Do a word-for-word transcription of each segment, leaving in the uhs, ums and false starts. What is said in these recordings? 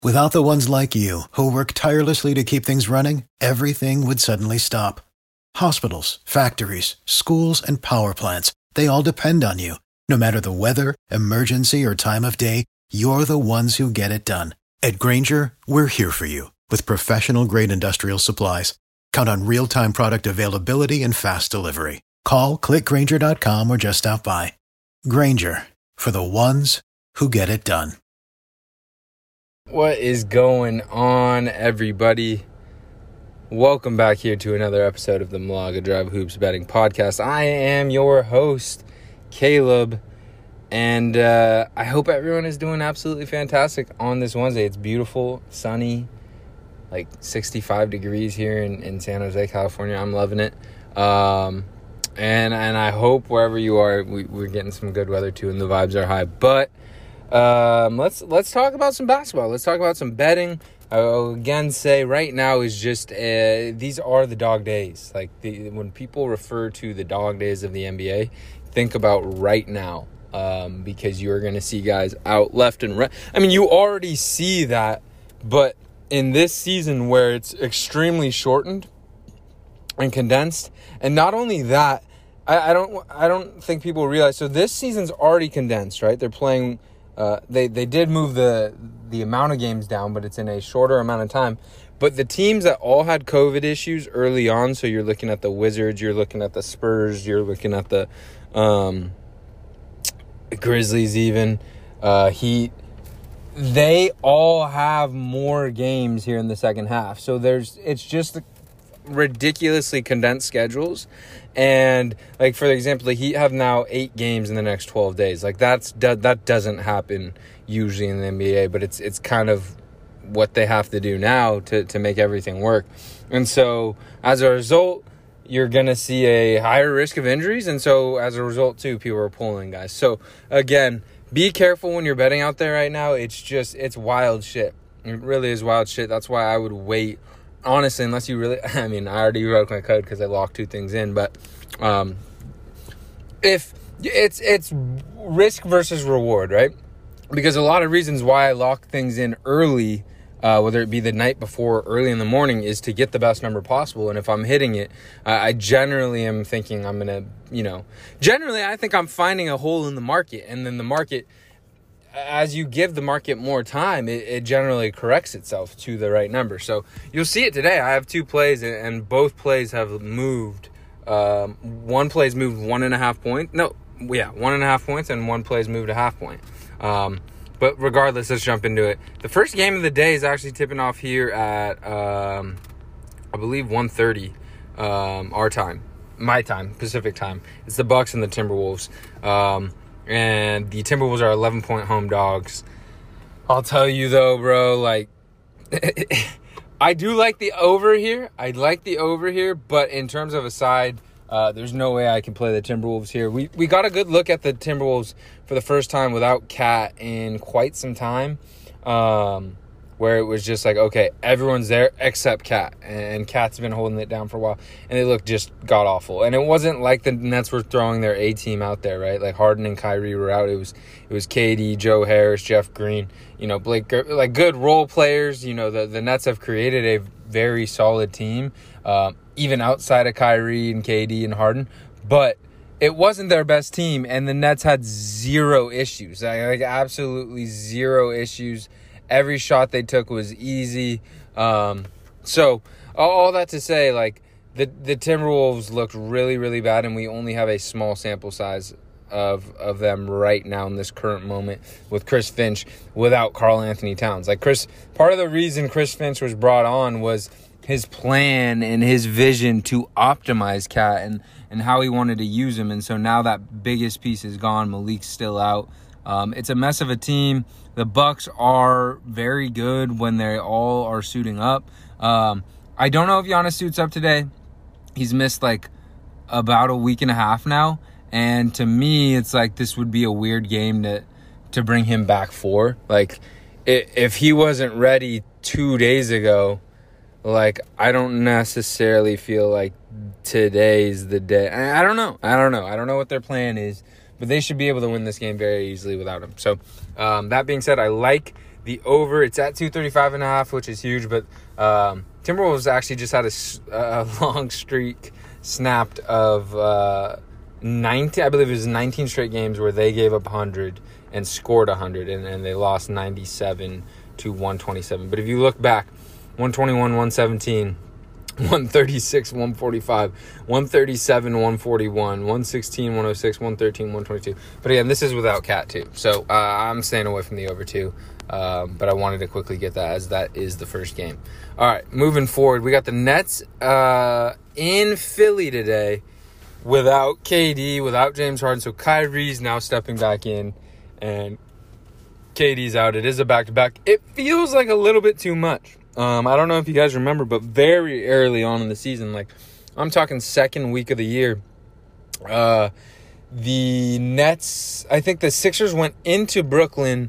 Without the ones like you, who work tirelessly to keep things running, everything would suddenly stop. Hospitals, factories, schools, and power plants, they all depend on you. No matter the weather, emergency, or time of day, you're the ones who get it done. At Grainger, we're here for you with professional-grade industrial supplies. Count on real-time product availability and fast delivery. Call, click Grainger dot com, or just stop by. Grainger, for the ones who get it done. What is going on, everybody? Welcome back here to another episode of the Malaga Drive Hoops Betting Podcast. I am your host, Caleb, and uh, I hope everyone is doing absolutely fantastic on this Wednesday. It's beautiful, sunny, like sixty-five degrees here in, in San Jose, California. I'm loving it. Um, and and I hope wherever you are, we, we're getting some good weather too, and the vibes are high. But um, let's let's talk about some basketball. Let's talk about some betting. I'll again say right now is just uh, these are the dog days. Like the, when people refer to the dog days of the N B A, think about right now. Um, because you're going to see guys out left and right. I mean, you already see that, but in this season where it's extremely shortened and condensed, and not only that, I, I don't, I don't think people realize. So this season's already condensed, right? They're playing. Uh, they they did move the the amount of games down, but it's in a shorter amount of time. But the teams that all had COVID issues early on, so you're looking at the Wizards, you're looking at the Spurs, you're looking at the um, Grizzlies, even uh, Heat. They all have more games here in the second half. So there's it's just ridiculously condensed schedules. And like, for example, the Heat have now eight games in the next twelve days. Like that's that doesn't happen usually in the N B A, but it's it's kind of what they have to do now to, to make everything work. And so as a result, you're going to see a higher risk of injuries. And so as a result, too, people are pulling guys. So again, be careful when you're betting out there right now. It's just, it's wild shit. It really is wild shit. That's why I would wait, honestly, unless you really, I mean, I already wrote my code because I locked two things in. But um, if it's, it's risk versus reward, right? Because a lot of reasons why I lock things in early, Uh, whether it be the night before or early in the morning, is to get the best number possible. And if I'm hitting it, uh, I generally am thinking I'm going to, you know, generally I think I'm finding a hole in the market. And then the market, as you give the market more time, it, it generally corrects itself to the right number. So you'll see it today. I have two plays, and both plays have moved. Um, one play's moved one and a half points. No, yeah, one and a half points, and one play's moved a half point. Um, But regardless, let's jump into it. The first game of the day is actually tipping off here at, um, I believe, one thirty um, our time, my time, Pacific time. It's the Bucks and the Timberwolves. Um, and the Timberwolves are eleven-point home dogs. I'll tell you, though, bro, like, I do like the over here. I like the over here, but in terms of a side, Uh, there's no way I can play the Timberwolves here. We we got a good look at the Timberwolves for the first time without Cat in quite some time, um, where it was just like, okay, everyone's there except Cat, and Cat's been holding it down for a while, and they looked just god-awful. And it wasn't like the Nets were throwing their A-team out there, right? Like Harden and Kyrie were out. It was it was K D, Joe Harris, Jeff Green, you know, Blake, like good role players. You know, the, the Nets have created a very solid team, um, even outside of Kyrie and K D and Harden, but it wasn't their best team, and the Nets had zero issues, like, like absolutely zero issues. Every shot they took was easy. Um, so all, all that to say, like the the Timberwolves looked really, really bad, and we only have a small sample size of of them right now in this current moment with Chris Finch without Karl Anthony Towns. Like Chris, part of the reason Chris Finch was brought on was his plan and his vision to optimize Cat and, and how he wanted to use him. And so now that biggest piece is gone. Malik's still out. Um, it's a mess of a team. The Bucks are very good when they all are suiting up. Um, I don't know if Giannis suits up today. He's missed like about a week and a half now. And to me, it's like this would be a weird game to to bring him back for. Like, if he wasn't ready two days ago, like, I don't necessarily feel like today's the day. I don't know. I don't know. I don't know what their plan is, but they should be able to win this game very easily without him. So, um, that being said, I like the over. It's at two thirty-five and a half, which is huge, but um, Timberwolves actually just had a, a long streak snapped of uh, nineteen, I believe it was nineteen straight games where they gave up one hundred and scored one hundred, and, and they lost ninety-seven to one twenty-seven. But if you look back, one twenty-one, one seventeen, one thirty-six, one forty-five, one thirty-seven, one forty-one, one sixteen, one oh six, one thirteen, one twenty-two. But again, this is without Cat too. So uh, I'm staying away from the over two. Um, but I wanted to quickly get that as that is the first game. All right, moving forward, we got the Nets uh, in Philly today without K D, without James Harden. So Kyrie's now stepping back in, and K D's out. It is a back-to-back. It feels like a little bit too much. Um, I don't know if you guys remember, but very early on in the season, like I'm talking second week of the year, uh, the Nets, I think the Sixers went into Brooklyn,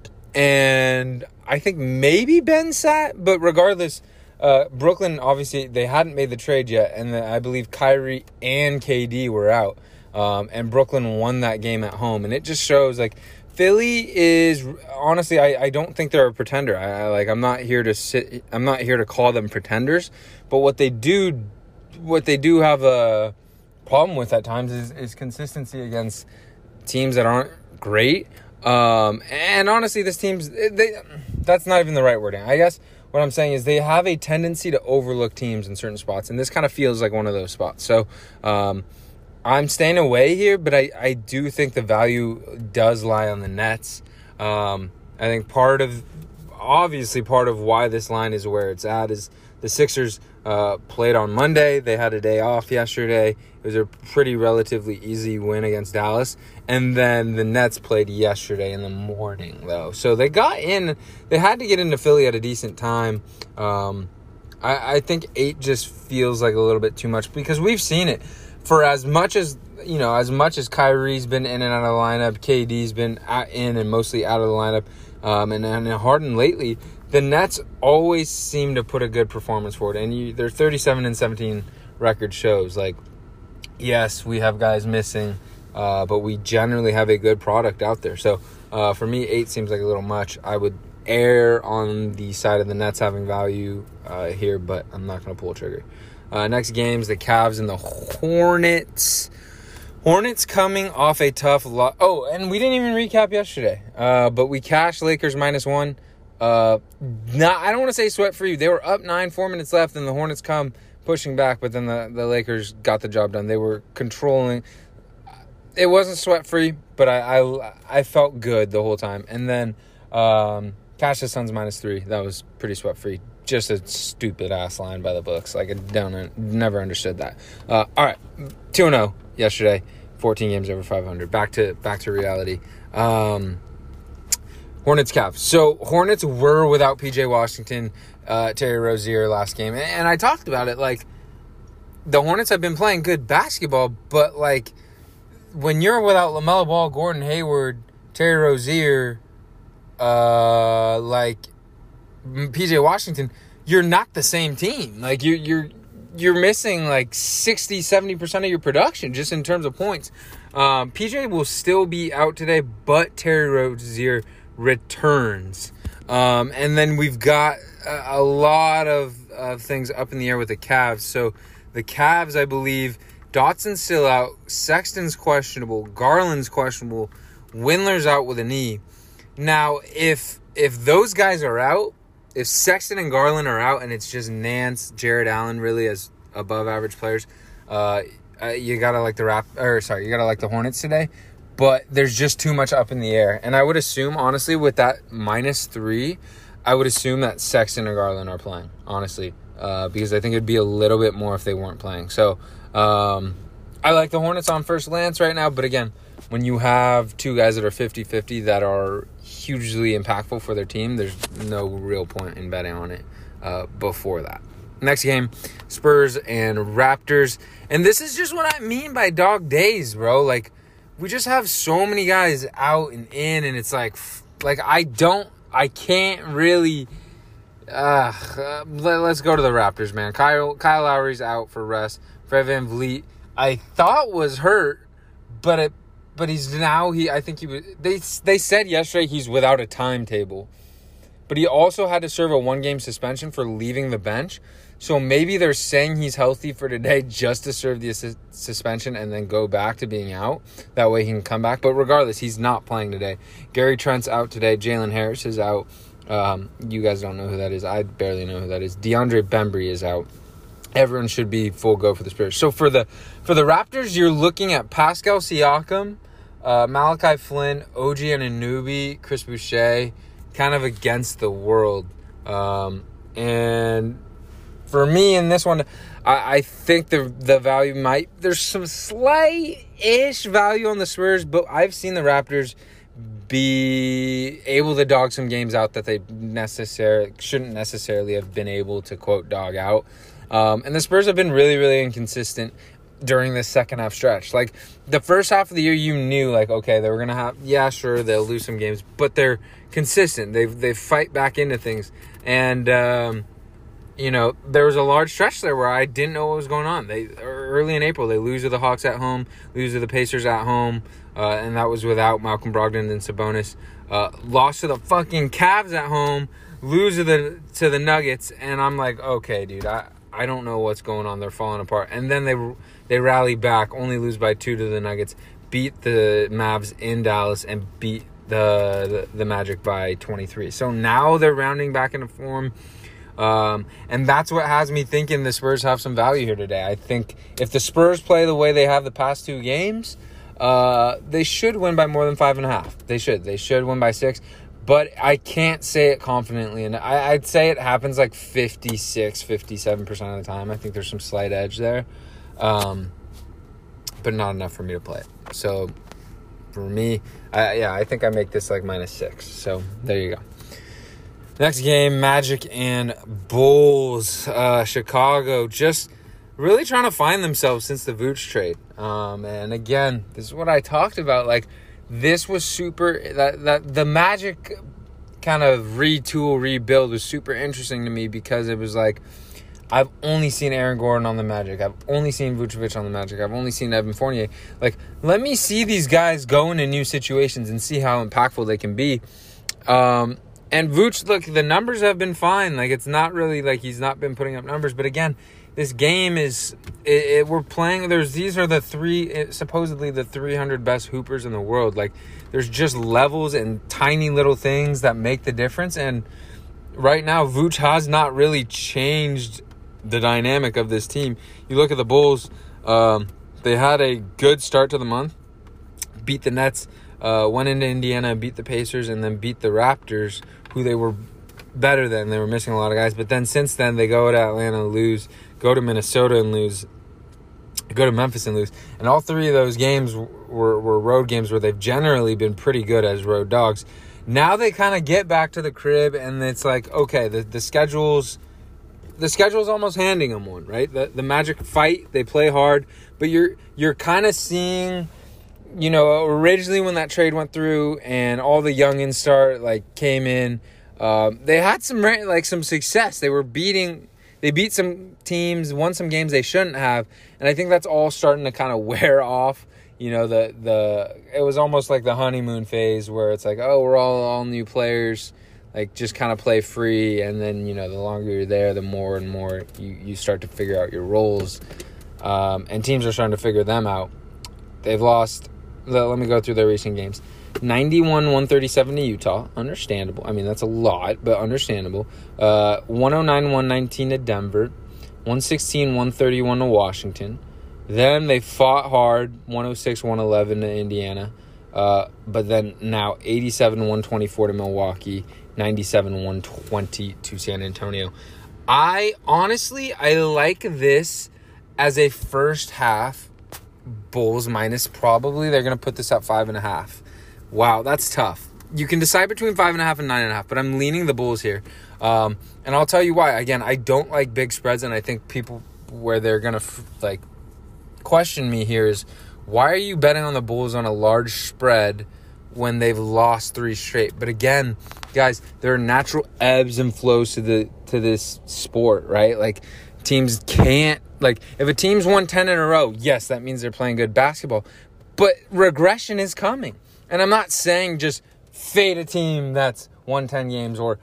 and I think maybe Ben sat, but regardless, uh, Brooklyn, obviously, they hadn't made the trade yet, and the, I believe Kyrie and K D were out, um, and Brooklyn won that game at home, and it just shows, like, Philly is, honestly, I, I don't think they're a pretender. I, I like I'm not here to sit I'm not here to call them pretenders, but what they do what they do have a problem with at times is, is consistency against teams that aren't great. Um, and honestly, this team's they that's not even the right wording. I guess what I'm saying is they have a tendency to overlook teams in certain spots, and this kind of feels like one of those spots. So, um I'm staying away here, but I, I do think the value does lie on the Nets. Um, I think part of, obviously part of why this line is where it's at is the Sixers uh, played on Monday. They had a day off yesterday. It was a pretty relatively easy win against Dallas. And then the Nets played yesterday in the morning, though. So they got in, they had to get into Philly at a decent time. Um, I, I think eight just feels like a little bit too much because we've seen it. For as much as, you know, as much as Kyrie's been in and out of the lineup, K D's been at, in and mostly out of the lineup, um, and, and Harden lately, the Nets always seem to put a good performance forward. And you, their thirty-seven and seventeen record shows, like, yes, we have guys missing, uh, but we generally have a good product out there. So uh, for me, eight seems like a little much. I would err on the side of the Nets having value uh, here, but I'm not going to pull a trigger. Uh, next game's the Cavs and the Hornets. Hornets coming off a tough lot. Oh, and we didn't even recap yesterday. Uh, but we cashed Lakers minus one. Uh, not, I don't want to say sweat free. They were up nine, four minutes left, and the Hornets come pushing back. But then the, the Lakers got the job done. They were controlling. It wasn't sweat free, but I, I, I felt good the whole time. And then um, cash the Suns minus three. That was pretty sweat free. Just a stupid ass line by the books. Like I don't never understood that. Uh, all right, two and zero yesterday. fourteen games over five hundred. Back to back to reality. Um, Hornets Cavs. So Hornets were without P J Washington, uh, Terry Rozier last game, and, and I talked about it. Like the Hornets have been playing good basketball, but like when you're without LaMelo Ball, Gordon Hayward, Terry Rozier, uh, like. P J Washington, you're not the same team. Like you're you're you're missing like sixty, seventy percent of your production just in terms of points. Um, P J will still be out today, but Terry Rozier returns. Um, and then we've got a, a lot of, of things up in the air with the Cavs. So the Cavs, I believe, Dotson's still out, Sexton's questionable, Garland's questionable, Windler's out with a knee. Now, if if those guys are out, if Sexton and Garland are out and it's just Nance, Jared Allen really as above average players, uh, uh, you gotta like the rap or sorry, you gotta like the Hornets today. But there's just too much up in the air, and I would assume honestly with that minus three, I would assume that Sexton and Garland are playing honestly, uh, because I think it'd be a little bit more if they weren't playing. So um, I like the Hornets on first glance right now, but again, when you have two guys that are fifty-fifty that are hugely impactful for their team, there's no real point in betting on it uh, before that. Next game, Spurs and Raptors. And this is just what I mean by dog days, bro. Like, we just have so many guys out and in, and it's like, like I don't, I can't really, uh, uh let, let's go to the Raptors, man. Kyle, Kyle Lowry's out for rest. Fred VanVleet, I thought was hurt, but it, But he's now, he. I think he was, they they said yesterday he's without a timetable. but he also had to serve a one-game suspension for leaving the bench. So maybe they're saying he's healthy for today just to serve the sus- suspension and then go back to being out. That way he can come back. But regardless, he's not playing today. Gary Trent's out today. Jalen Harris is out. Um, you guys don't know who that is. I barely know who that is. DeAndre Bembry is out. Everyone should be full go for the Spurs. So for the for the Raptors, you're looking at Pascal Siakam, uh, Malachi Flynn, O G Anunoby, Chris Boucher, kind of against the world. Um, and for me in this one, I, I think the the value might, there's some slight-ish value on the Spurs, but I've seen the Raptors be able to dog some games out that they necessarily shouldn't necessarily have been able to, quote, dog out. Um, and the Spurs have been really, really inconsistent during this second half stretch. Like, the first half of the year, you knew, like, okay, they were going to have, yeah, sure, they'll lose some games, but they're consistent. They they fight back into things. And, um, you know, there was a large stretch there where I didn't know what was going on. They early in April, they lose to the Hawks at home, lose to the Pacers at home, uh, and that was without Malcolm Brogdon and Sabonis. Uh, lost to the fucking Cavs at home, lose to the to the Nuggets, and I'm like, okay, dude, I, I don't know what's going on. They're falling apart. And then they they rally back, only lose by two to the Nuggets, beat the Mavs in Dallas, and beat the the, the Magic by twenty-three. So now they're rounding back into form. Um, and that's what has me thinking the Spurs have some value here today. I think if the Spurs play the way they have the past two games, uh, they should win by more than five and a half. They should. They should win by six. But I can't say it confidently. And I, I'd say it happens like fifty-six, fifty-seven percent of the time. I think there's some slight edge there. Um, but not enough for me to play it. So for me, I, yeah, I think I make this like minus six. So there you go. Next game, Magic and Bulls. Uh, Chicago just really trying to find themselves since the Vooch trade. Um, and again, this is what I talked about. Like, this was super, that, that the Magic kind of retool, rebuild was super interesting to me because it was like, I've only seen Aaron Gordon on the Magic. I've only seen Vucevic on the Magic. I've only seen Evan Fournier. Like, let me see these guys go into new situations and see how impactful they can be. Um, And Vooch, look, the numbers have been fine. Like, it's not really like he's not been putting up numbers. But again, this game is, it, it, we're playing, there's, these are the three, it, supposedly the three hundred best hoopers in the world. Like, there's just levels and tiny little things that make the difference. And right now, Vooch has not really changed the dynamic of this team. You look at the Bulls, um, they had a good start to the month, beat the Nets, Uh, went into Indiana, beat the Pacers, and then beat the Raptors, who they were better than. They were missing a lot of guys. But then since then, they go to Atlanta, lose, go to Minnesota and lose, go to Memphis and lose. And all three of those games were, were road games where they've generally been pretty good as road dogs. Now they kind of get back to the crib, and it's like, okay, the, the schedule's the schedule's almost handing them one, right? The, the Magic fight, they play hard, but you're you're kind of seeing... You know, originally when that trade went through and all the youngins start like came in, um, they had some like some success. They were beating, they beat some teams, won some games they shouldn't have, and I think that's all starting to kind of wear off. You know, the the it was almost like the honeymoon phase where it's like, oh, we're all all new players, like just kind of play free, and then you know the longer you're there, the more and more you you start to figure out your roles, um, and teams are starting to figure them out. They've lost. Let me go through their recent games. ninety-one one thirty-seven to Utah. Understandable. I mean, that's a lot, but understandable. Uh, one oh nine one nineteen to Denver. one sixteen one thirty-one to Washington. Then they fought hard. one oh six one eleven to Indiana. Uh, but then now eighty-seven one twenty-four to Milwaukee. ninety-seven one twenty to San Antonio. I honestly, I like this as a first half Bulls minus probably. They're going to put this at five and a half. Wow, that's tough. You can decide between five and a half and nine and a half, but I'm leaning the Bulls here. Um, and I'll tell you why. Again, I don't like big spreads, and I think people where they're going to f- like question me here is, why are you betting on the Bulls on a large spread when they've lost three straight? But again, guys, there are natural ebbs and flows to the to this sport, right? Like, teams can't, like, if a team's won ten in a row, yes, that means they're playing good basketball. But regression is coming. And I'm not saying just fade a team that's won ten games or,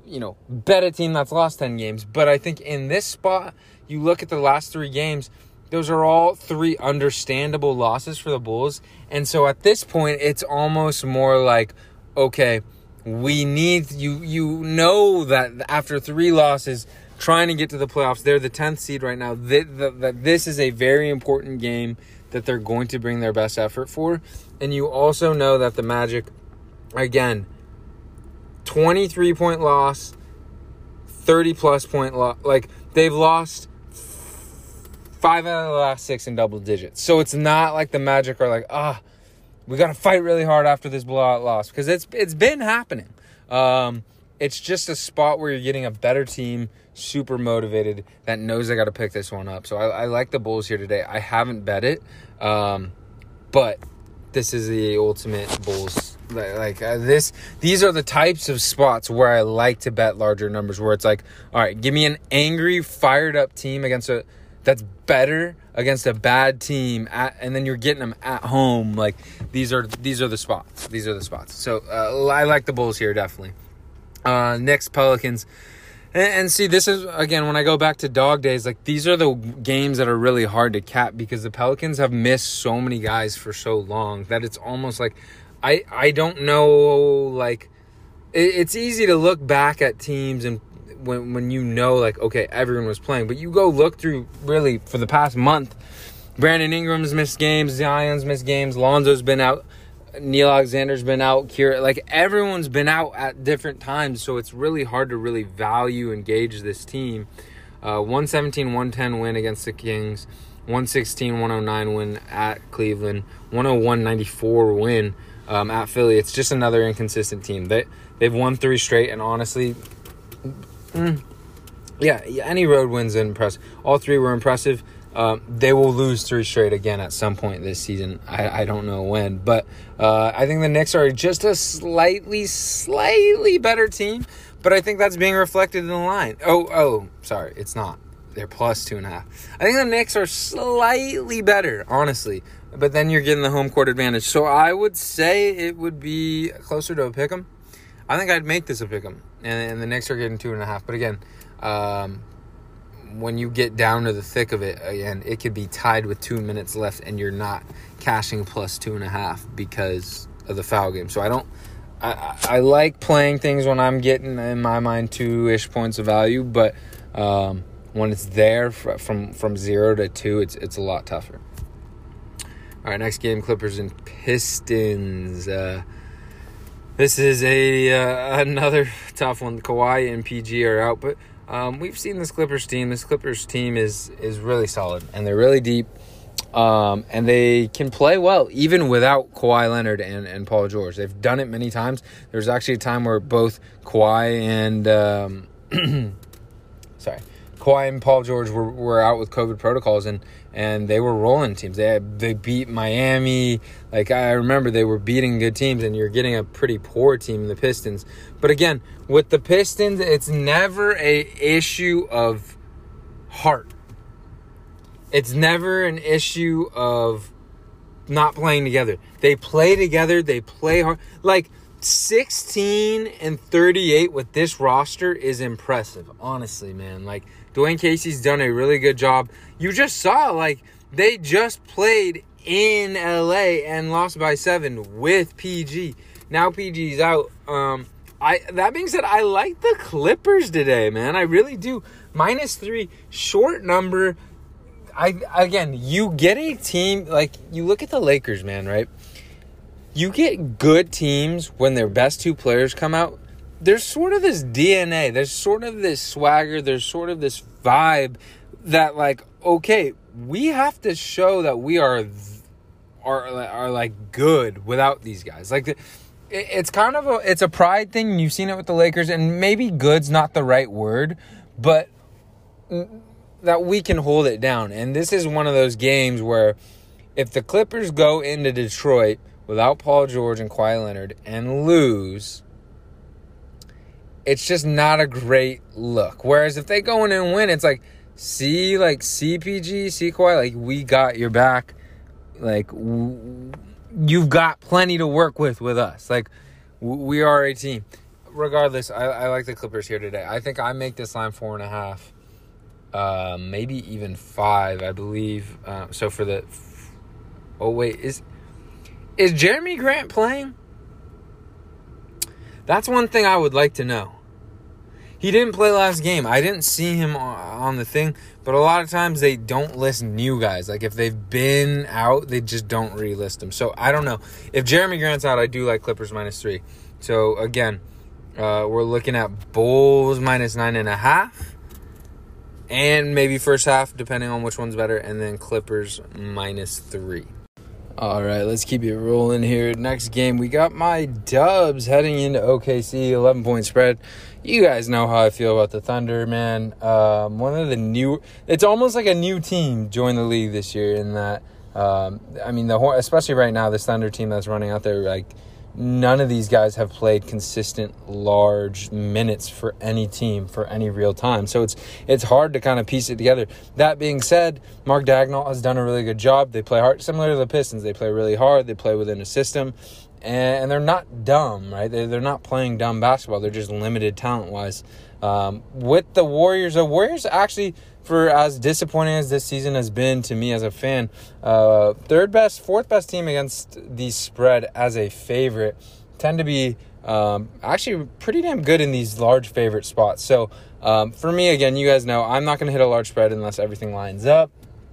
you know, bet a team that's lost ten games. But I think in this spot, you look at the last three games, those are all three understandable losses for the Bulls. And so at this point, it's almost more like, okay, we need, you you know that after three losses, trying to get to the playoffs, they're the tenth seed right now, that, that, that this is a very important game that they're going to bring their best effort for. And you also know that the Magic, again, twenty-three point loss, thirty plus point loss. Like, they've lost five out of the last six in double digits. So it's not like the Magic are like, ah, we got to fight really hard after this blowout loss. Because it's it's been happening. Um, it's just a spot where you're getting a better team, super motivated, that knows they got to pick this one up. So I, I like the Bulls here today. I haven't bet it, um, but this is the ultimate Bulls. Like uh, this, these are the types of spots where I like to bet larger numbers. Where it's like, all right, give me an angry, fired up team against a that's better against a bad team, at, and then you're getting them at home. Like these are these are the spots. These are the spots. So uh, I like the Bulls here definitely. Uh, next, Pelicans. And, and see, this is, again, when I go back to dog days, like, these are the games that are really hard to cap because the Pelicans have missed so many guys for so long that it's almost like, I, I don't know, like, it, it's easy to look back at teams and when, when you know, like, okay, everyone was playing. But you go look through, really, for the past month, Brandon Ingram's missed games, Zion's missed games, Lonzo's been out, Neil Alexander's been out, Kira, like everyone's been out at different times, so it's really hard to really value and gauge this team. Uh, one seventeen one ten win against the Kings, one sixteen one oh nine win at Cleveland, one oh one ninety-four win um, at Philly. It's just another inconsistent team. They, they've won three straight, and honestly, mm, yeah, any road win's impressive. All three were impressive. Um, they will lose three straight again at some point this season. I, I don't know when. But uh, I think the Knicks are just a slightly, slightly better team. But I think that's being reflected in the line. Oh, oh, sorry. It's not. They're plus two and a half. I think the Knicks are slightly better, honestly. But then you're getting the home court advantage. So I would say it would be closer to a pick 'em. I think I'd make this a pick 'em. And, and the Knicks are getting two and a half. But again, um... when you get down to the thick of it, again, it could be tied with two minutes left and you're not cashing plus two and a half because of the foul game. So I don't, I, I like playing things when I'm getting, in my mind, two-ish points of value, but um, when it's there from, from zero to two, it's, it's a lot tougher. All right, next game, Clippers and Pistons. Uh, this is a, uh, another tough one. Kawhi and P G are out, but Um, we've seen this Clippers team. This Clippers team is is really solid, and they're really deep, um, and they can play well, even without Kawhi Leonard and, and Paul George. They've done it many times. There's actually a time where both Kawhi and um, sorry, Kawhi and Paul George were, were out with COVID protocols, and, and they were rolling teams. They had, they beat Miami. Like, I remember they were beating good teams, and you're getting a pretty poor team in the Pistons. But again, with the Pistons, it's never a issue of heart. It's never an issue of not playing together. They play together. They play hard. Like, sixteen and thirty-eight with this roster is impressive, honestly, man. Like, Dwayne Casey's done a really good job. You just saw, like, they just played in L A and lost by seven with P G. Now P G's out. Um, I that being said, I like the Clippers today, man. I really do. Minus three, short number. I again, you get a team, like, you look at the Lakers, man, right? You get good teams when their best two players come out. There's sort of this D N A. There's sort of this swagger. There's sort of this vibe that, like, okay, we have to show that we are, are, are like, good without these guys. Like, it's kind of a, it's a pride thing. You've seen it with the Lakers, and maybe good's not the right word, but that we can hold it down. And this is one of those games where if the Clippers go into Detroit without Paul George and Kawhi Leonard and lose, it's just not a great look. Whereas if they go in and win, it's like, see, like, C P G, see Kawhi, like, we got your back. Like, w- you've got plenty to work with with us. Like, w- we are a team. regardless, I, I like the Clippers here today. I think I make this line four and a half, uh, maybe even five, I believe. Uh, so for the, oh wait, is is Jeremy Grant playing? That's one thing I would like to know. He didn't play last game. I didn't see him on the thing, but a lot of times they don't list new guys. Like if they've been out, they just don't relist them. So I don't know. If Jeremy Grant's out, I do like Clippers minus three. So again, uh, we're looking at Bulls minus nine and a half, and maybe first half, depending on which one's better, and then Clippers minus three. All right, let's keep it rolling here. Next game, we got my Dubs heading into O K C, eleven-point spread. You guys know how I feel about the Thunder, man. Um, one of the new, it's almost like a new team joined the league this year in that, um, I mean, the especially right now, this Thunder team that's running out there, like, none of these guys have played consistent large minutes for any team for any real time. So it's it's hard to kind of piece it together. That being said, Mark Daigneault has done a really good job. They play hard, similar to the Pistons. They play really hard. They play within a system. And they're not dumb, right? They're, they're not playing dumb basketball. They're just limited talent-wise. Um, with the Warriors, the Warriors actually, for as disappointing as this season has been to me as a fan, uh, third best, fourth best team against the spread as a favorite, tend to be um, actually pretty damn good in these large favorite spots. So um, for me, again, you guys know I'm not going to hit a large spread unless everything lines up.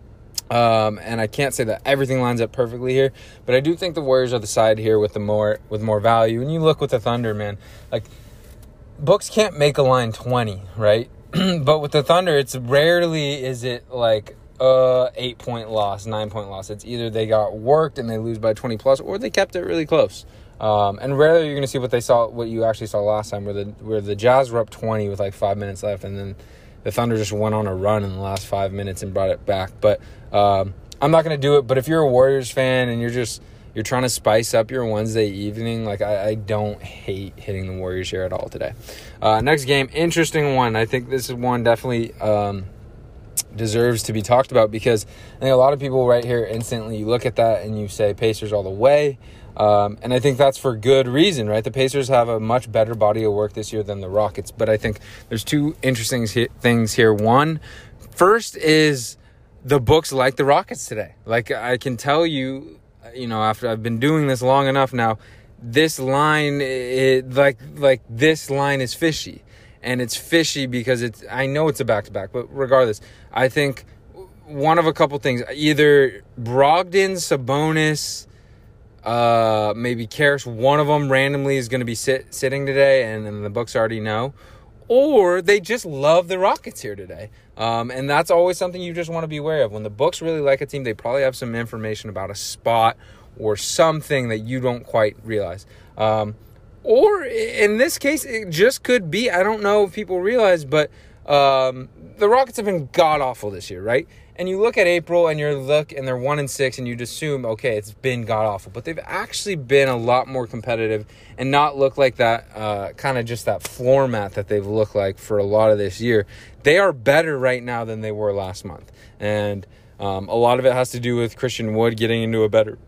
Um, and I can't say that everything lines up perfectly here, but I do think the Warriors are the side here with the more with more value. And you look with the Thunder, man, like books can't make a line twenty, right? But with the Thunder, it's rarely is it like a eight point loss, nine point loss. It's either they got worked and they lose by twenty plus, or they kept it really close. Um, and rarely you're going to see what they saw, what you actually saw last time, where the where the Jazz were up twenty with like five minutes left, and then the Thunder just went on a run in the last five minutes and brought it back. But um, I'm not going to do it. But if you're a Warriors fan and you're just you're trying to spice up your Wednesday evening, like I, I don't hate hitting the Warriors here at all today. Uh, next game, interesting one. I think this is one definitely um, deserves to be talked about because I think a lot of people right here instantly you look at that and you say Pacers all the way. Um, and I think that's for good reason, right? The Pacers have a much better body of work this year than the Rockets. But I think there's two interesting things here. One, first is the books like the Rockets today. Like I can tell you, you know, after I've been doing this long enough now, this line, it, like like this line is fishy. And it's fishy because it's, I know it's a back-to-back, but regardless, I think one of a couple things. Either Brogdon, Sabonis, Uh, maybe Karis, one of them randomly is going to be sit, sitting today, and, and the books already know. Or they just love the Rockets here today. Um, and that's always something you just want to be aware of. When the books really like a team, they probably have some information about a spot or something that you don't quite realize. Um, or in this case, it just could be, I don't know if people realize, but um, the Rockets have been god-awful this year, right? And you look at April and you look and they're one and six and you'd assume, okay, it's been god awful, but they've actually been a lot more competitive and not look like that uh, kind of just that floor mat that they've looked like for a lot of this year. They are better right now than they were last month, and um, a lot of it has to do with Christian Wood getting into a better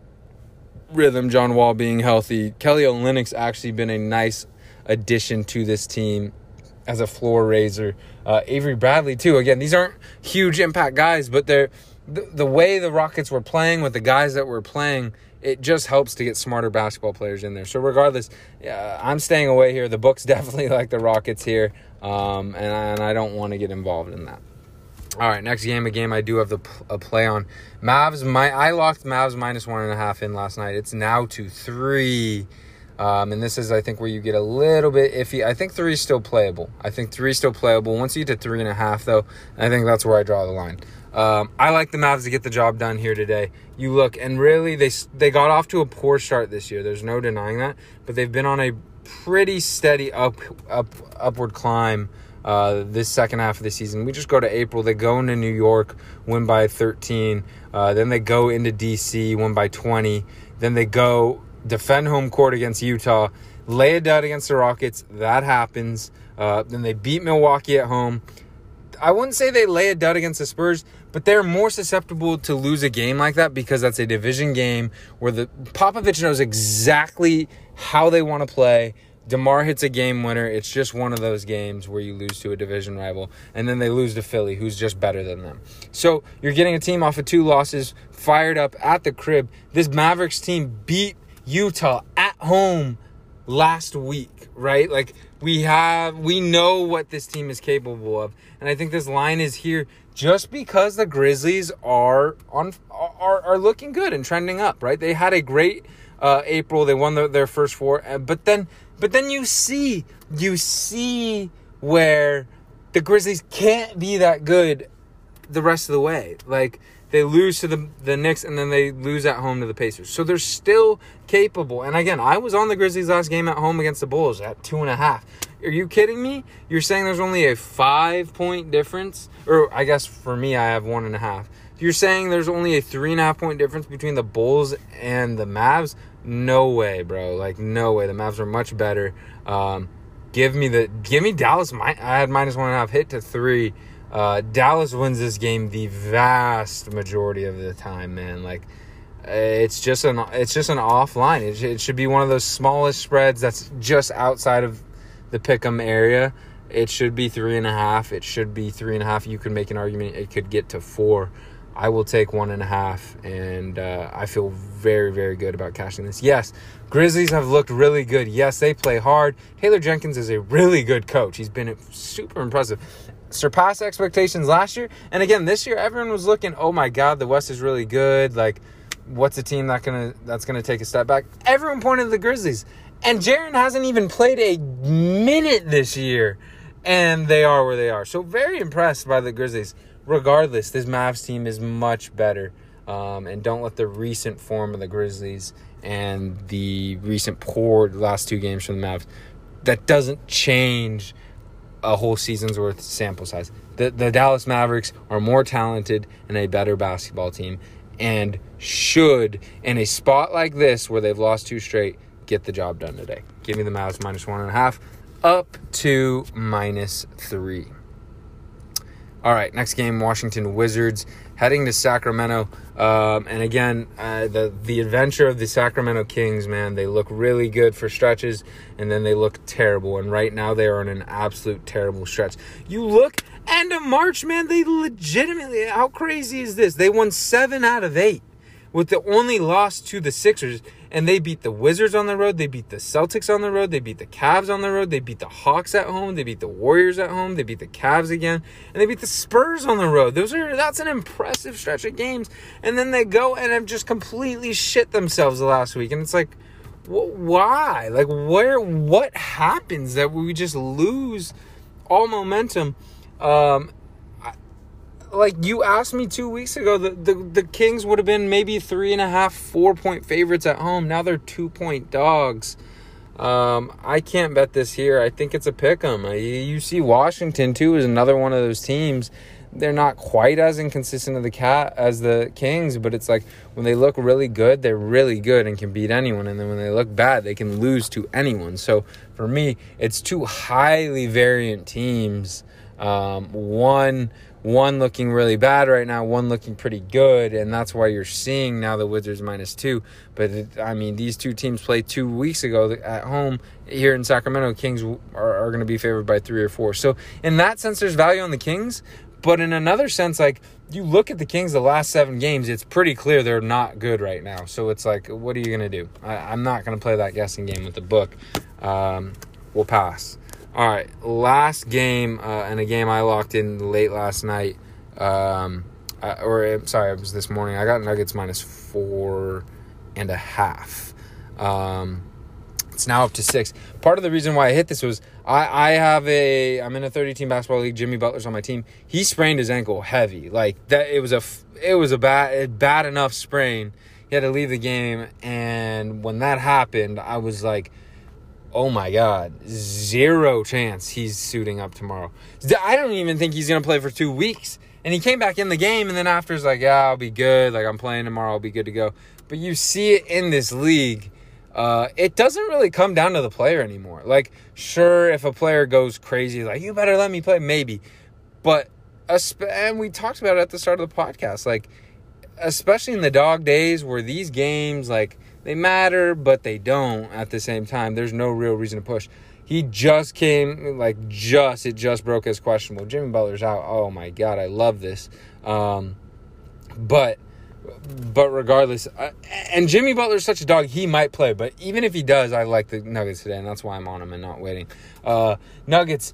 rhythm, John Wall being healthy. Kelly Olynyk's actually been a nice addition to this team as a floor raiser. Uh, Avery Bradley, too. Again, these aren't huge impact guys, but they're the, the way the Rockets were playing with the guys that were playing, it just helps to get smarter basketball players in there. So regardless, uh, I'm staying away here. The books definitely like the Rockets here, um, and, I, and I don't want to get involved in that. All right, next game, a game I do have the a play on. Mavs, my I locked Mavs minus one and a half in last night. It's now to three. Um, and this is, I think, where you get a little bit iffy. I think three is still playable. I think three is still playable. Once you get to three and a half, though, I think that's where I draw the line. Um, I like the Mavs to get the job done here today. You look, and really, they they got off to a poor start this year. There's no denying that. But they've been on a pretty steady up up upward climb uh, this second half of the season. We just go to April. They go into New York, win by thirteen. Uh, then they go into D C, win by twenty. Then they go defend home court against Utah, lay a dud against the Rockets. That happens. Uh, then they beat Milwaukee at home. I wouldn't say they lay a dud against the Spurs, but they're more susceptible to lose a game like that because that's a division game where the Popovich knows exactly how they want to play. DeMar hits a game winner. It's just one of those games where you lose to a division rival, and then they lose to Philly, who's just better than them. So you're getting a team off of two losses, fired up at the crib. This Mavericks team beat Utah at home last week, right? Like, we have, we know what this team is capable of, and I think this line is here just because the Grizzlies are on are are looking good and trending up, right? They had a great uh, April. They won the, their first four, but then but then you see you see where the Grizzlies can't be that good the rest of the way. Like, they lose to the the Knicks, and then they lose at home to the Pacers. So they're still capable. And again, I was on the Grizzlies last game at home against the Bulls at two and a half. Are you kidding me? You're saying there's only a five-point difference? Or I guess for me, I have one and a half. You're saying there's only a three and a half point difference between the Bulls and the Mavs? No way, bro. Like, no way. The Mavs are much better. Um, give me the give me Dallas. I had minus one and a half, hit to three. Uh, Dallas wins this game the vast majority of the time, man. Like, it's just an it's just an offline. It, it should be one of those smallest spreads that's just outside of the pick'em area. It should be three and a half. It should be three and a half. You could make an argument it could get to four. I will take one and a half, and uh, I feel very, very good about cashing this. Yes, Grizzlies have looked really good. Yes, they play hard. Taylor Jenkins is a really good coach. He's been super impressive. Surpassed expectations last year. And again, this year, everyone was looking, oh my God, the West is really good. Like, what's a team that gonna that's gonna take a step back? Everyone pointed to the Grizzlies. And Jaren hasn't even played a minute this year. And they are where they are. So very impressed by the Grizzlies. Regardless, this Mavs team is much better. Um, and don't let the recent form of the Grizzlies and the recent poor last two games from the Mavs, that doesn't change a whole season's worth sample size. The the Dallas Mavericks are more talented and a better basketball team, and should, in a spot like this where they've lost two straight, get the job done today. Give me the Mavs minus one and a half, up to minus three. All right, next game, Washington Wizards heading to Sacramento. Um, and again, uh, the, the adventure of the Sacramento Kings, man, they look really good for stretches, and then they look terrible. And right now they are in an absolute terrible stretch. You look, end of March, man, they legitimately, how crazy is this? They won seven out of eight with the only loss to the Sixers. And they beat the Wizards on the road. They beat the Celtics on the road. They beat the Cavs on the road. They beat the Hawks at home. They beat the Warriors at home. They beat the Cavs again. And they beat the Spurs on the road. Those are That's an impressive stretch of games. And then they go and have just completely shit themselves the last week. And it's like, wh- why? Like, where? What happens that we just lose all momentum? Um... Like, you asked me two weeks ago, the, the, the Kings would have been maybe three and a half, four-point favorites at home. Now they're two-point dogs. Um, I can't bet this here. I think it's a pick-em. You see Washington, too, is another one of those teams. They're not quite as inconsistent as the cat as the Kings, but it's like when they look really good, they're really good and can beat anyone. And then when they look bad, they can lose to anyone. So, for me, it's two highly variant teams. Um, one... One looking really bad right now, one looking pretty good, and that's why you're seeing now the Wizards minus two. But, it, I mean, these two teams played two weeks ago at home here in Sacramento. Kings are, are going to be favored by three or four. So, in that sense, there's value on the Kings. But in another sense, like, you look at the Kings the last seven games, it's pretty clear they're not good right now. So, it's like, what are you going to do? I, I'm not going to play that guessing game with the book. Um, we'll pass. All right, last game, uh, and a game I locked in late last night, um, uh, or sorry, it was this morning. I got Nuggets minus four and a half. Um, it's now up to six. Part of the reason why I hit this was I, I have a, I'm in a thirty-team basketball league. Jimmy Butler's on my team. He sprained his ankle heavy. Like, that, it was a, it was a bad, bad enough sprain. He had to leave the game, and when that happened, I was like, oh my God, zero chance he's suiting up tomorrow. I don't even think he's going to play for two weeks. And he came back in the game, and then after he's like, yeah, I'll be good. Like, I'm playing tomorrow. I'll be good to go. But you see it in this league. Uh, it doesn't really come down to the player anymore. Like, sure, if a player goes crazy, like, you better let me play, maybe. But, and we talked about it at the start of the podcast, like, especially in the dog days where these games, like, they matter, but they don't at the same time. There's no real reason to push. He just came, like, just, it just broke as questionable. Jimmy Butler's out. Oh, my God, I love this. Um, but, but regardless, uh, and Jimmy Butler's such a dog, he might play. But even if he does, I like the Nuggets today, and that's why I'm on him and not waiting. Uh, Nuggets,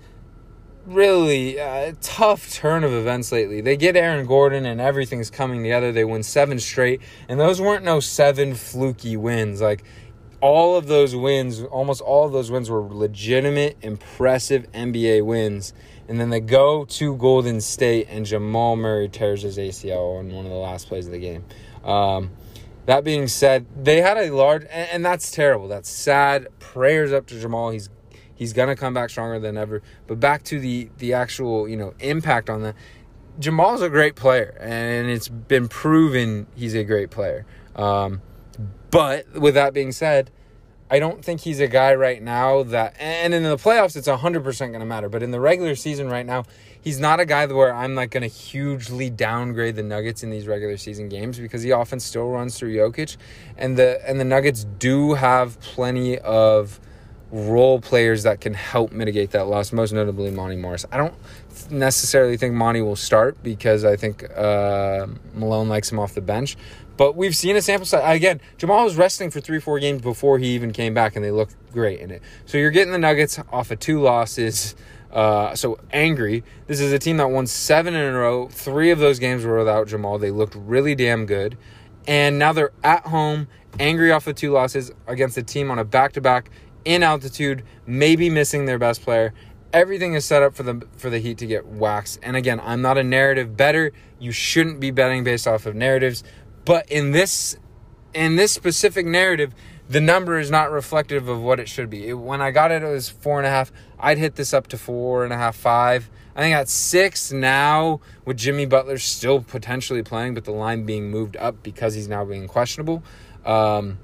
really uh, tough turn of events lately. They get Aaron Gordon, and everything's coming together. They win seven straight, and those weren't no seven fluky wins. Like, all of those wins, almost all of those wins were legitimate, impressive N B A wins. And then they go to Golden State, and Jamal Murray tears his A C L on one of the last plays of the game. Um, that being said, they had a large, and, and that's terrible. That's sad. Prayers up to Jamal. He's he's gonna come back stronger than ever. But back to the the actual, you know, impact on that. Jamal's a great player, and it's been proven he's a great player. Um, But with that being said, I don't think he's a guy right now that, and in the playoffs, it's one hundred percent going to matter. But in the regular season right now, he's not a guy where I'm like going to hugely downgrade the Nuggets in these regular season games, because the offense still runs through Jokic. And the, and the Nuggets do have plenty of role players that can help mitigate that loss, most notably Monty Morris. I don't necessarily think Monty will start, because I think uh, Malone likes him off the bench. But we've seen a sample size. Again, Jamal was resting for three, four games before he even came back, and they looked great in it. So you're getting the Nuggets off of two losses. Uh, so angry. This is a team that won seven in a row. Three of those games were without Jamal. They looked really damn good. And now they're at home, angry off of two losses against a team on a back-to-back in altitude, maybe missing their best player. Everything is set up for the for the Heat to get waxed. And again, I'm not a narrative bettor. You shouldn't be betting based off of narratives. But in this in this specific narrative, the number is not reflective of what it should be. It, when I got it, it was four and a half. I'd hit this up to four and a half, five. I think at six now, with Jimmy Butler still potentially playing, but the line being moved up because he's now being questionable. Um,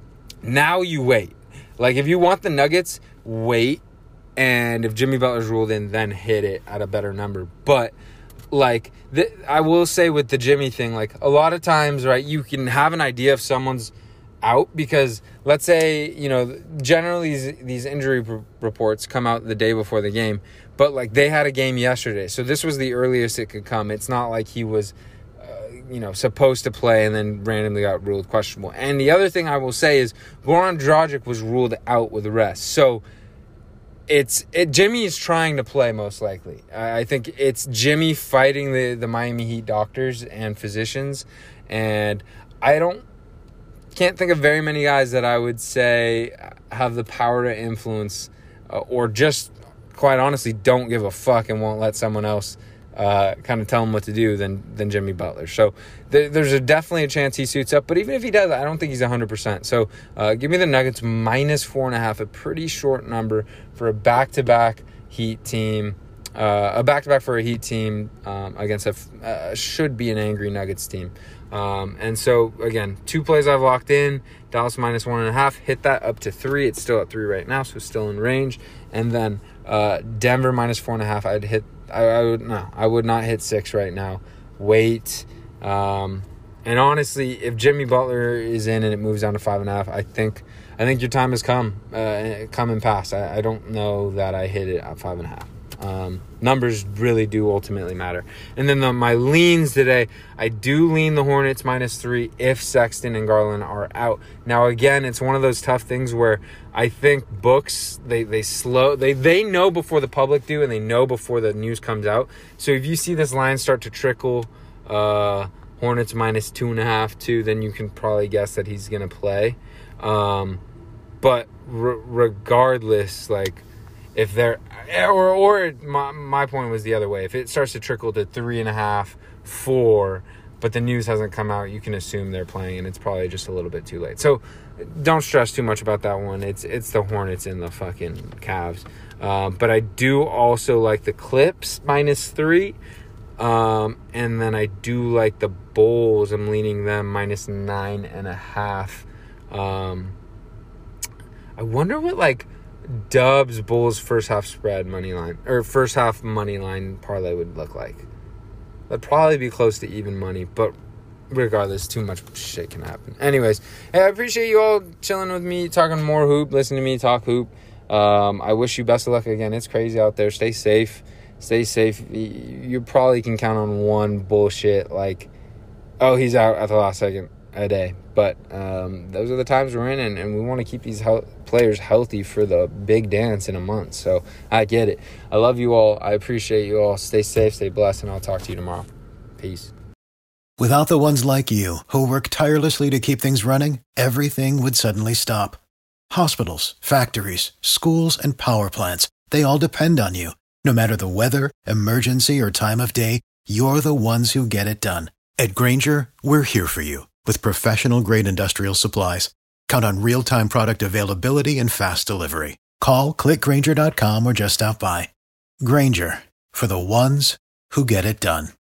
now you wait. Like, if you want the Nuggets, wait. And if Jimmy Butler's ruled in, then hit it at a better number. But like, the, I will say with the Jimmy thing, like, a lot of times, right, you can have an idea if someone's out, because let's say, you know, generally these, these injury p- reports come out the day before the game, but like, they had a game yesterday, so this was the earliest it could come. It's not like he was, uh, you know, supposed to play and then randomly got ruled questionable. And the other thing I will say is Goran Dragic was ruled out with rest, so It's it. Jimmy is trying to play, most likely. I think it's Jimmy fighting the, the Miami Heat doctors and physicians, and I don't can't think of very many guys that I would say have the power to influence, uh, or just quite honestly don't give a fuck and won't let someone else uh, kind of tell him what to do than than Jimmy Butler. So th- there's a, definitely a chance he suits up. But even if he does, I don't think he's one hundred percent. So uh, give me the Nuggets minus four and a half, a pretty short number for a back-to-back Heat team. Uh, a back-to-back for a Heat team um, against a uh, should be an angry Nuggets team. Um, and so, again, two plays I've locked in. Dallas minus one and a half. Hit that up to three. It's still at three right now, so still in range. And then uh, Denver minus four and a half. I'd hit. I, I would no. I would not hit six right now. Wait. Um, and honestly, if Jimmy Butler is in and it moves down to five and a half, I think I think your time has come, uh, come and passed. I, I don't know that I hit it at five and a half. Um, numbers really do ultimately matter. And then the, my leans today, I do lean the Hornets minus three if Sexton and Garland are out. Now, again, it's one of those tough things where I think books, they, they slow, they, they know before the public do, and they know before the news comes out. So if you see this line start to trickle, uh, Hornets minus two and a half, two, then you can probably guess that he's going to play. Um, but re- regardless, like, if they're, or, or my, my point was the other way. If it starts to trickle to three and a half, four, but the news hasn't come out, you can assume they're playing, and it's probably just a little bit too late. So don't stress too much about that one. It's it's the Hornets and the fucking Cavs. Um, but I do also like the Clips minus three. Um, and then I do like the Bulls. I'm leaning them minus nine and a half. Um, I wonder what, like, Dubs Bulls first half spread money line or first half money line parlay would look like. That'd probably be close to even money, but regardless, too much shit can happen. Anyways, hey, I appreciate you all chilling with me, talking more hoop, listening to me talk hoop. Um, I wish you best of luck again. It's crazy out there. Stay safe. Stay safe. You probably can count on one bullshit like, oh, he's out at the last second a day. But um, those are the times we're in, and, and we want to keep these he- players healthy for the big dance in a month. So I get it. I love you all. I appreciate you all. Stay safe, stay blessed, and I'll talk to you tomorrow. Peace. Without the ones like you, who work tirelessly to keep things running, everything would suddenly stop. Hospitals, factories, schools, and power plants, they all depend on you. No matter the weather, emergency, or time of day, you're the ones who get it done. At Grainger, we're here for you with professional-grade industrial supplies. Count on real-time product availability and fast delivery. Call, click Grainger dot com, or just stop by. Grainger, for the ones who get it done.